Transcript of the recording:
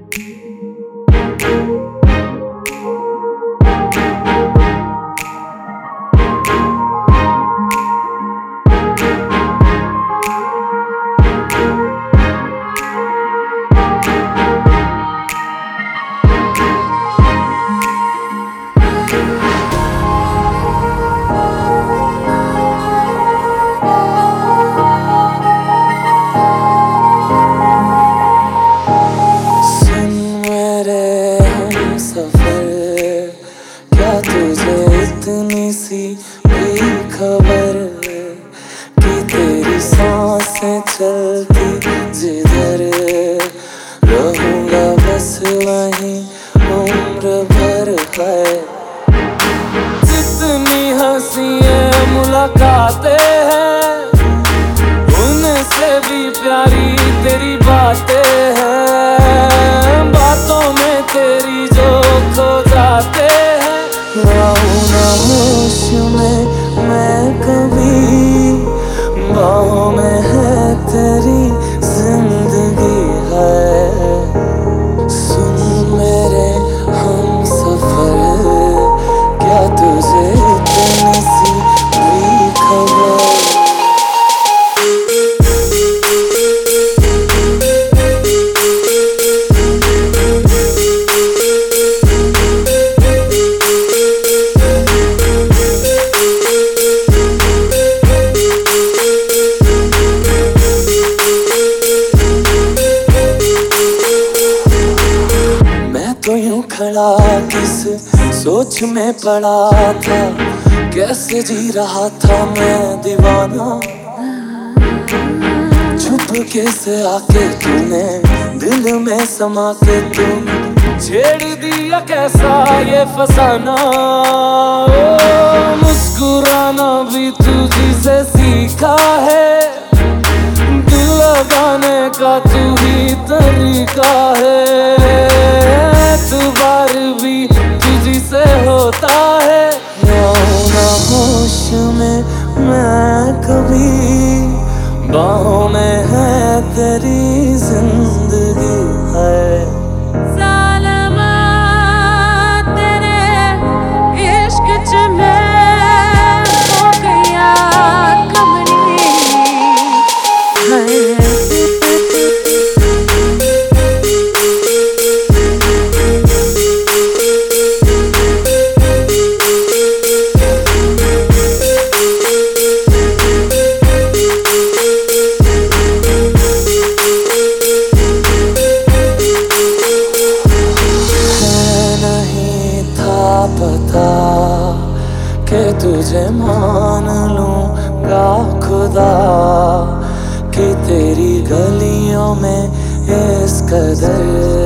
तुझे इतनी सी भी खबर कि तेरी सांसें चलती जिधर रहूंगा बस वहीं उम्र भर है। जितनी हंसी मुलाकातें हैं उनसे भी प्यारी तेरी बातें हैं। बातों में तेरी जो खो जाते हैं रहूं ना होश में मैं कभी, बाहों में है तेरी जिंदगी है। सुन मेरे हमसफर, क्या तुझे इतनी सी भी खबर? तो यूं खड़ा किस सोच में पड़ा था, कैसे जी रहा था मैं दीवाना। चुपके से आके तूने दिल में समा के तुम छेड़ दिया कैसा ये फसाना। मुस्कुराना भी तुझी से सीखा है, दिल लगाने का तू ही तरीका है। बार भी तुझी से होता है ना होश में मैं कभी, बाहों में है तेरी जिंदगी है। पता कि तुझे मान लूंगा खुदा, कि तेरी गलियों में इस कदर